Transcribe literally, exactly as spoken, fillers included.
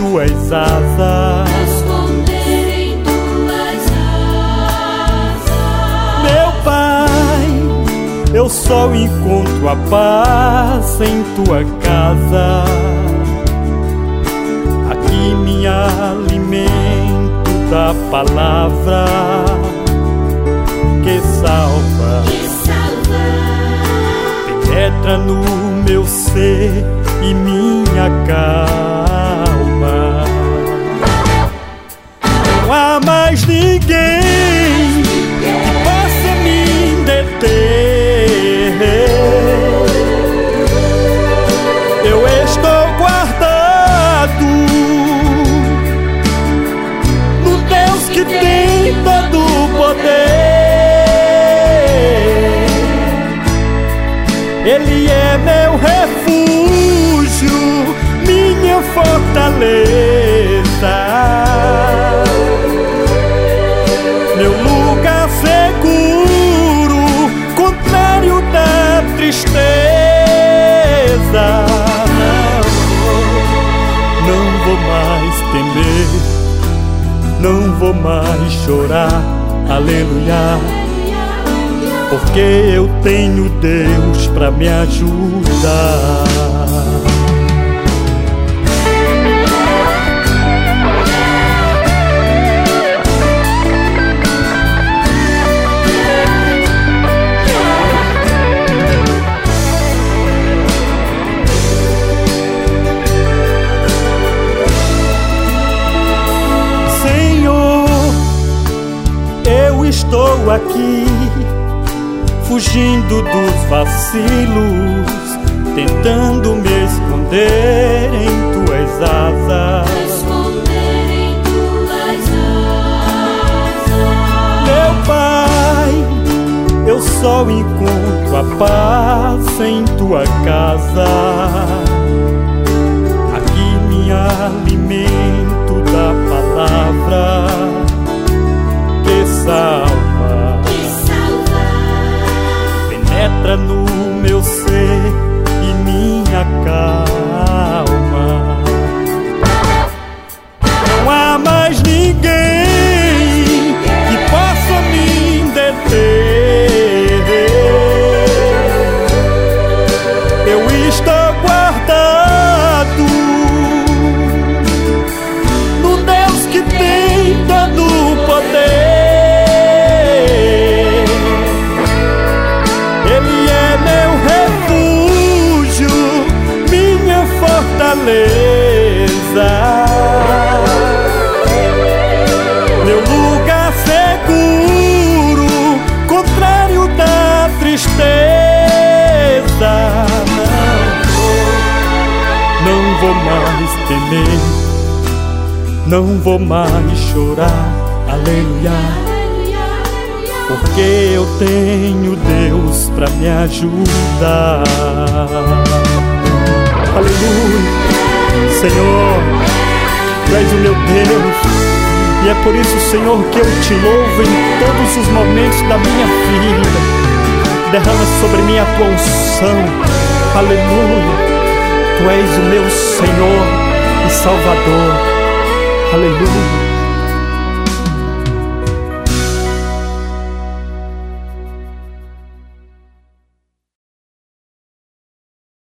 tuas asas. Esconder em tuas asas. Meu Pai, eu só encontro a paz em tua casa. Aqui me alimento da palavra que salva, Que salva. penetra no meu ser e minha calma. Não há mais ninguém que possa me deter. Eu estou guardado no Deus que tem todo o poder. Ele é meu refúgio, minha fortaleza, meu lugar seguro, contrário da tristeza. Não, não vou mais temer, não vou mais chorar, aleluia, porque eu tenho Deus pra me ajudar. Senhor, eu estou aqui, fugindo dos vacilos, tentando me esconder em tuas asas. Esconder em tuas asas. Meu Pai, eu só encontro a paz em tua casa. Aqui me alimento da palavra que salva, penetra no meu ser e minha calma. Não há mais ninguém que possa me deter. Eu estou guardado no Deus que tem todo o poder. Meu lugar seguro, contrário da tristeza. Não, não vou mais temer, não vou mais chorar, aleluia, porque eu tenho Deus pra me ajudar. Aleluia. Senhor, Tu és o meu Deus, e é por isso, Senhor, que eu Te louvo em todos os momentos da minha vida. Derrama sobre mim a Tua unção, aleluia. Tu és o meu Senhor e Salvador, aleluia.